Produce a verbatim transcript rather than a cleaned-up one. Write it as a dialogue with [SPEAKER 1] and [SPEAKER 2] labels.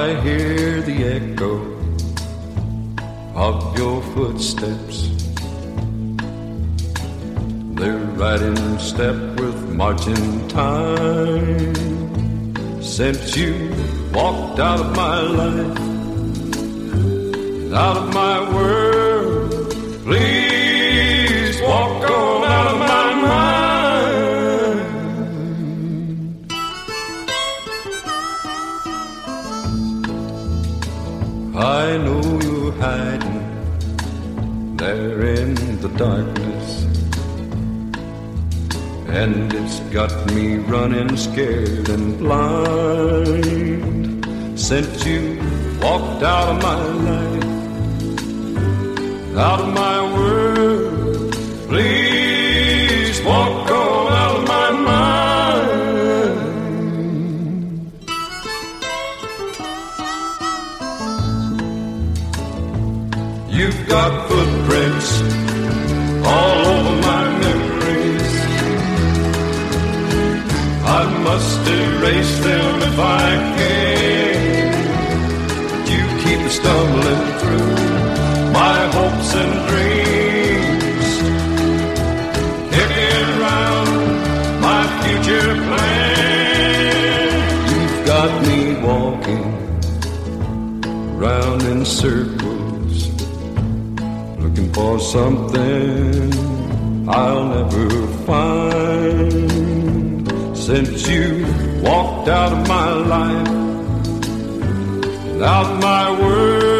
[SPEAKER 1] I hear the echo of your footsteps. They're right in step with marching time. Since you walked out of my life, out of my world, please walk on out of my mind. I know you're hiding there in the darkness, and it's got me running scared and blind. Since you walked out of my life, out of my world, please walk on out of my mind. You've got footprints all over my memories. I must erase them if I can. You keep stumbling through my hopes and dreams, kicking around my future plan. You've got me walking round in circles, looking for something I'll never find. Since you walked out of my life, out of my world,